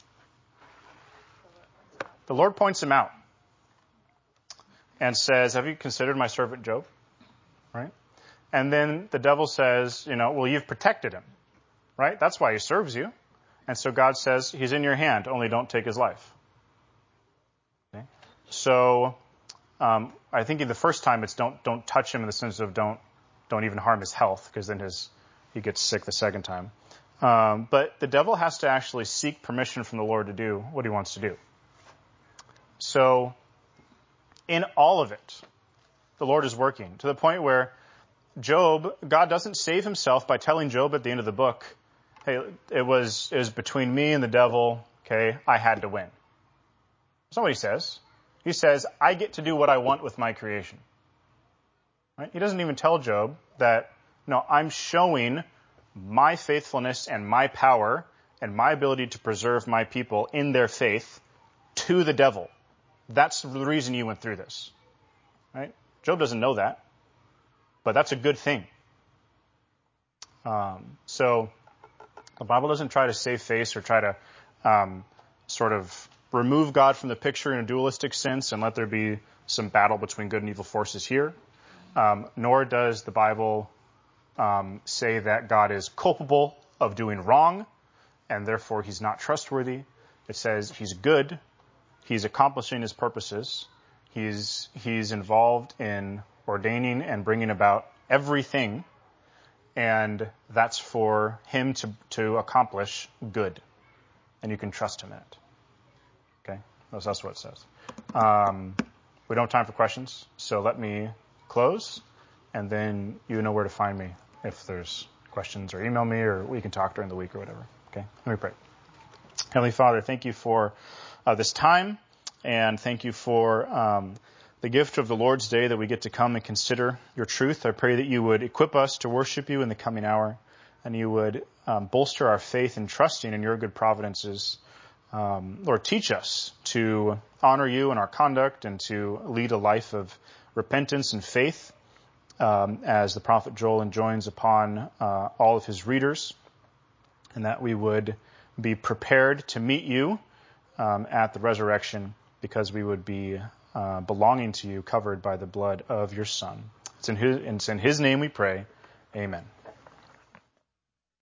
The Lord points him out and says, have you considered my servant Job? Right? And then the devil says, you know, well, you've protected him. Right? That's why he serves you. And so God says, he's in your hand, only don't take his life. Okay? So um, I think in the first time it's don't don't touch him in the sense of don't don't even harm his health, because then his he gets sick the second time. Um, but the devil has to actually seek permission from the Lord to do what he wants to do. So in all of it, the Lord is working to the point where Job, God doesn't save himself by telling Job at the end of the book, hey, it was, it was between me and the devil, okay, I had to win. That's not what he says. He says, I get to do what I want with my creation. Right? He doesn't even tell Job that, no, I'm showing my faithfulness and my power and my ability to preserve my people in their faith to the devil. That's the reason you went through this. Right? Job doesn't know that, but that's a good thing. Um, so the Bible doesn't try to save face or try to um, sort of remove God from the picture in a dualistic sense and let there be some battle between good and evil forces here. Um, nor does the Bible um, say that God is culpable of doing wrong and therefore he's not trustworthy. It says he's good. He's accomplishing his purposes. He's, he's involved in ordaining and bringing about everything, and that's for him to, to accomplish good. And you can trust him in it. Okay? That's, that's what it says. Um, we don't have time for questions, so let me close, and then you know where to find me if there's questions, or email me, or we can talk during the week or whatever. Okay? Let me pray. Heavenly Father, thank you for uh, this time, and thank you for um, the gift of the Lord's Day that we get to come and consider your truth. I pray that you would equip us to worship you in the coming hour, and you would um, bolster our faith in trusting in your good providences. Um, Lord, teach us to honor you in our conduct and to lead a life of repentance and faith, um, as the prophet Joel enjoins upon uh, all of his readers, and that we would be prepared to meet you um, at the resurrection, because we would be uh, belonging to you, covered by the blood of your Son. It's in his, it's in his name we pray. Amen.